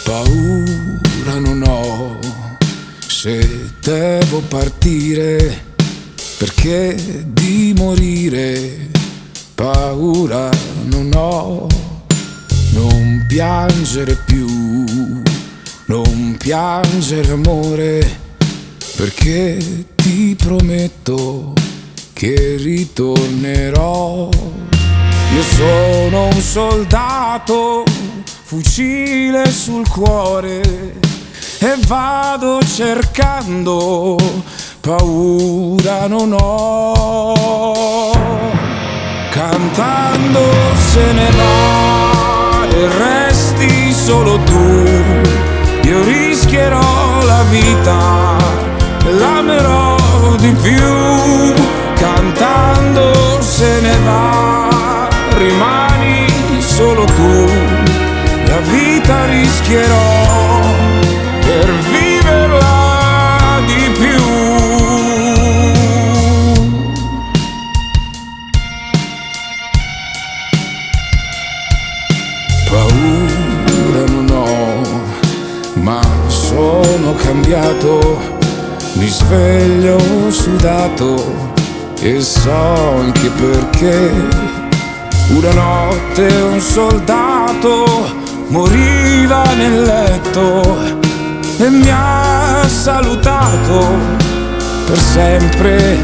Paura non ho se devo partire, perché di morire paura non ho. Non piangere più, non piangere amore, perché ti prometto che ritornerò. Io sono un soldato, fucile sul cuore, e vado cercando, paura non ho. Cantando se ne va e resti solo tu, io rischierò la vita e l'amerò di più. Cantando se ne va, rimani solo tu, la vita rischierò per viverla di più. Paura non ho, ma sono cambiato, mi sveglio sudato e so anche perché. Una notte un soldato moriva nel letto e mi ha salutato per sempre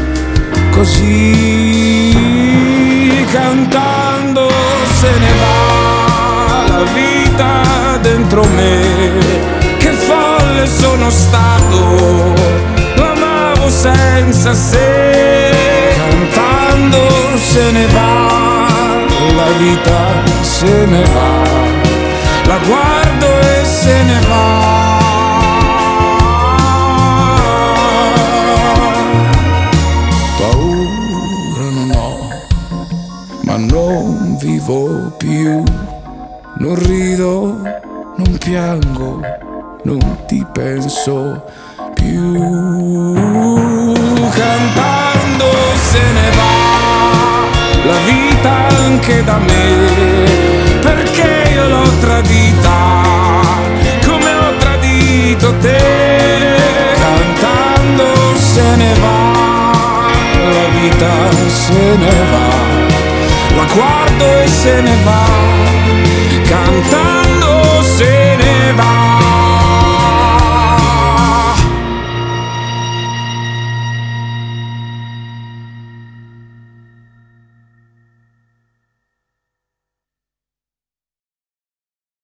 così. Cantando se ne va la vita dentro me, che folle sono stato, l'amavo senza se. Cantando se ne va la vita, se ne va, la guardo e se ne va. Paura non ho, ma non vivo più, non rido, non piango, non ti penso più. Cantando se ne va la vita anche da me, perché io l'ho tradita come ho tradito te. Cantando se ne va la vita, se ne va, la guardo e se ne va. Cantando se ne va.